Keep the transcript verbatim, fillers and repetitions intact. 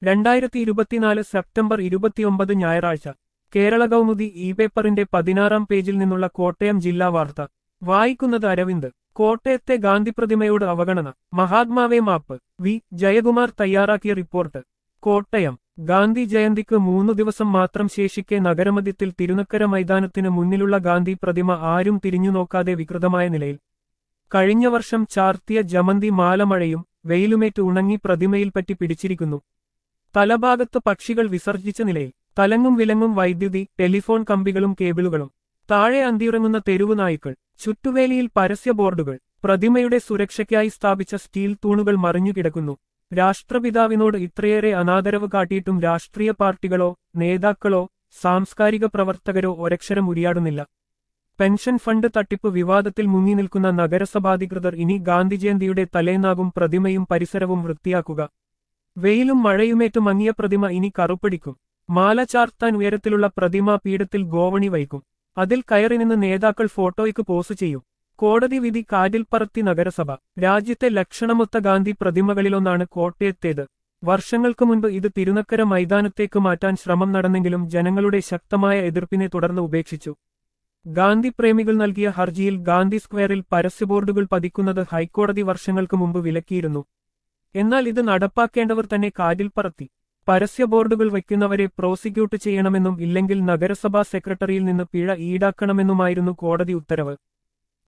രണ്ടായിരത്തി ഇരുപത്തിനാല് സെപ്റ്റംബർ ഇരുപത്തിയൊമ്പത് ഞായറാഴ്ച കേരള കൗമുദി ഇ പേപ്പറിന്റെ പതിനാറാം പേജിൽ നിന്നുള്ള കോട്ടയം ജില്ലാ വാർത്ത വായിക്കുന്നത് അരവിന്ദ്. കോട്ടയത്തെ ഗാന്ധിപ്രതിമയോട് അവഗണന, മഹാത്മാവേ മാപ്പ്. വി ജയകുമാർ തയ്യാറാക്കിയ റിപ്പോർട്ട്. കോട്ടയം. ഗാന്ധി ജയന്തിക്ക് മൂന്നു ദിവസം മാത്രം ശേഷിക്കെ നഗരമധ്യത്തിൽ തിരുനക്കര മൈതാനത്തിന് മുന്നിലുള്ള ഗാന്ധി പ്രതിമ ആരും തിരിഞ്ഞുനോക്കാതെ വികൃതമായ നിലയിൽ. കഴിഞ്ഞ വർഷം ചാർത്തിയ ജമന്തി മാലമഴയും വെയിലുമേറ്റ് ഉണങ്ങി പ്രതിമയിൽപ്പറ്റി പിടിച്ചിരിക്കുന്നു. തലഭാഗത്ത് പക്ഷികൾ വിസർജിച്ച നിലയിൽ. തലങ്ങും വിലങ്ങും വൈദ്യുതി, ടെലിഫോൺ കമ്പികളും കേബിളുകളും. താഴെ അന്തിയുറങ്ങുന്ന തെരുവു നായ്ക്കൾ. ചുറ്റുവേലിയിൽ പരസ്യ ബോർഡുകൾ. പ്രതിമയുടെ സുരക്ഷയ്ക്കായി സ്ഥാപിച്ച സ്റ്റീൽ തൂണുകൾ മറിഞ്ഞുകിടക്കുന്നു. രാഷ്ട്രപിതാവിനോട് ഇത്രയേറെ അനാദരവ് കാട്ടിയിട്ടും രാഷ്ട്രീയ പാർട്ടികളോ നേതാക്കളോ സാംസ്കാരിക പ്രവർത്തകരോ ഒരക്ഷരം ഉരിയാടുന്നില്ല. പെൻഷൻ ഫണ്ട് തട്ടിപ്പ് വിവാദത്തിൽ മുങ്ങി നിൽക്കുന്ന നഗരസഭാധികൃതർ ഇനി ഗാന്ധിജയന്തിയുടെ തലേന്നാകും പ്രതിമയും പരിസരവും വൃത്തിയാക്കുക. വെയിലും മഴയുമേറ്റു മങ്ങിയ പ്രതിമ ഇനി കറുപ്പിടിക്കും. മാല ചാർത്താൻ ഉയരത്തിലുള്ള പ്രതിമാ പീഠത്തിൽ ഗോവണി വയ്ക്കും. അതിൽ കയറി നിന്ന് നേതാക്കൾ ഫോട്ടോയ്ക്ക് പോസ് ചെയ്യും. കോടതി വിധി കാറ്റിൽ പറത്തി നഗരസഭ. രാജ്യത്തെ ലക്ഷണമൊത്ത ഗാന്ധി പ്രതിമകളിലൊന്നാണ് കോട്ടയത്തേത്. വർഷങ്ങൾക്ക് മുൻപ് ഇത് തിരുനക്കര മൈതാനത്തേക്ക് മാറ്റാൻ ശ്രമം നടന്നെങ്കിലും ജനങ്ങളുടെ ശക്തമായ എതിർപ്പിനെ തുടർന്ന് ഉപേക്ഷിച്ചു. ഗാന്ധി പ്രേമികൾ നൽകിയ ഹർജിയിൽ ഗാന്ധി സ്ക്വയറിൽ പരസ്യബോർഡുകൾ പതിക്കുന്നത് ഹൈക്കോടതി വർഷങ്ങൾക്ക് മുമ്പ് വിലക്കിയിരുന്നു. എന്നാൽ ഇത് നടപ്പാക്കേണ്ടവർ തന്നെ കാറ്റിൽ പറത്തി. പരസ്യ ബോർഡുകൾ വയ്ക്കുന്നവരെ പ്രോസിക്യൂട്ട് ചെയ്യണമെന്നും ഇല്ലെങ്കിൽ നഗരസഭാ സെക്രട്ടറിയിൽ നിന്ന് പിഴ ഈടാക്കണമെന്നുമായിരുന്നു കോടതി ഉത്തരവ്.